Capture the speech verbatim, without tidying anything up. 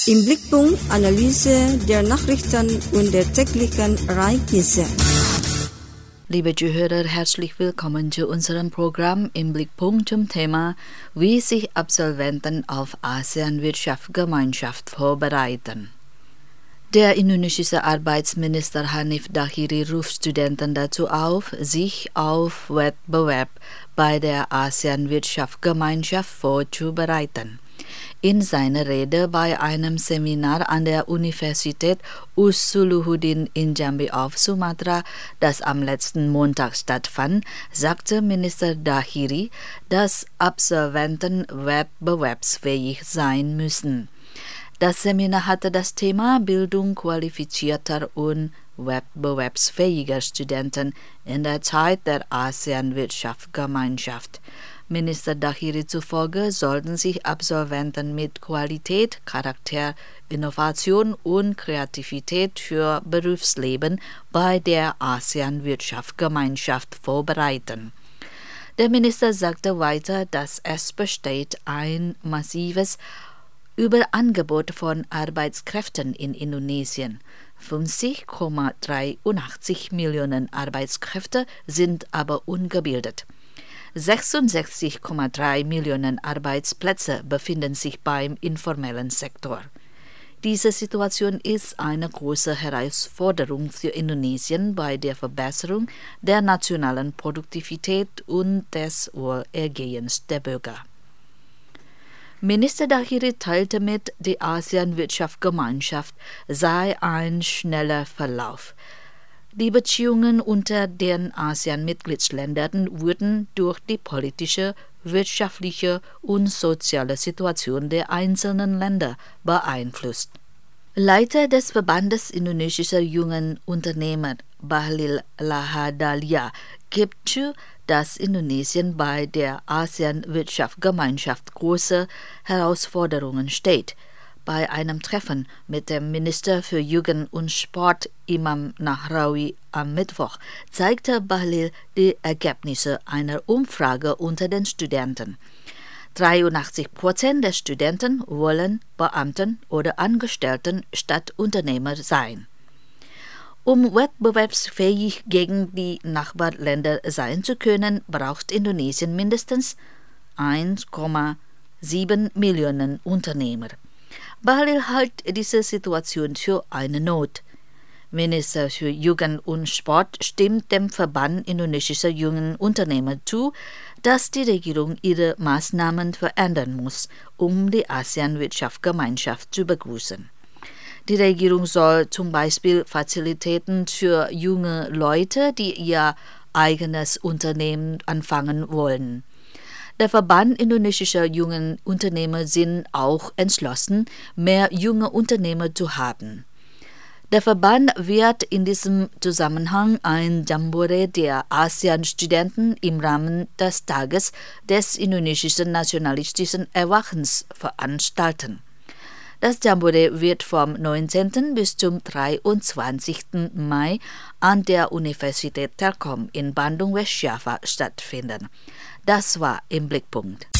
Im Blickpunkt Analyse der Nachrichten und der täglichen Ereignisse. Liebe Zuhörer, herzlich willkommen zu unserem Programm im Blickpunkt zum Thema, wie sich Absolventen auf ASEAN-Wirtschaftsgemeinschaft vorbereiten. Der indonesische Arbeitsminister Hanif Dahiri ruft Studenten dazu auf, sich auf Wettbewerb bei der ASEAN-Wirtschaftsgemeinschaft vorzubereiten. In seiner Rede bei einem Seminar an der Universität Usuluddin in Jambi auf Sumatra, das am letzten Montag stattfand, sagte Minister Dahiri, dass Absolventen wettbewerbsfähig sein müssen. Das Seminar hatte das Thema Bildung qualifizierter und wettbewerbsfähiger Studenten in der Zeit der ASEAN-Wirtschaftsgemeinschaft. Minister Dahiri zufolge sollten sich Absolventen mit Qualität, Charakter, Innovation und Kreativität für Berufsleben bei der ASEAN-Wirtschaftsgemeinschaft vorbereiten. Der Minister sagte weiter, dass es besteht ein massives Überangebot von Arbeitskräften in Indonesien. fünfzig Komma dreiundachtzig Millionen Arbeitskräfte sind aber ungebildet. sechsundsechzig Komma drei Millionen Arbeitsplätze befinden sich beim informellen Sektor. Diese Situation ist eine große Herausforderung für Indonesien bei der Verbesserung der nationalen Produktivität und des Wohlergehens der Bürger. Minister Dahiri teilte mit, die ASEAN-Wirtschaftsgemeinschaft sei ein schneller Verlauf. Die Beziehungen unter den ASEAN-Mitgliedsländern wurden durch die politische, wirtschaftliche und soziale Situation der einzelnen Länder beeinflusst. Leiter des Verbandes indonesischer jungen Unternehmer, Bahlil Lahadalia, gibt zu, dass Indonesien bei der ASEAN-Wirtschaftsgemeinschaft große Herausforderungen steht. Bei einem Treffen mit dem Minister für Jugend und Sport, Imam Nahrawi, am Mittwoch zeigte Bahlil die Ergebnisse einer Umfrage unter den Studenten. dreiundachtzig Prozent der Studenten wollen Beamten oder Angestellten statt Unternehmer sein. Um wettbewerbsfähig gegen die Nachbarländer sein zu können, braucht Indonesien mindestens eins Komma sieben Millionen Unternehmer. Bahlil hält diese Situation für eine Not. Minister für Jugend und Sport stimmt dem Verband indonesischer jungen Unternehmer zu, dass die Regierung ihre Maßnahmen verändern muss, um die ASEAN-Wirtschaftsgemeinschaft zu begrüßen. Die Regierung soll zum Beispiel Fazilitäten für junge Leute, die ihr eigenes Unternehmen anfangen wollen. Der Verband indonesischer jungen Unternehmer sind auch entschlossen, mehr junge Unternehmer zu haben. Der Verband wird in diesem Zusammenhang ein Jamboree der ASEAN-Studenten im Rahmen des Tages des indonesischen nationalistischen Erwachens veranstalten. Das Jamboree wird vom neunzehnten bis zum dreiundzwanzigsten Mai an der Universität Telkom in Bandung West Java stattfinden. Das war im Blickpunkt.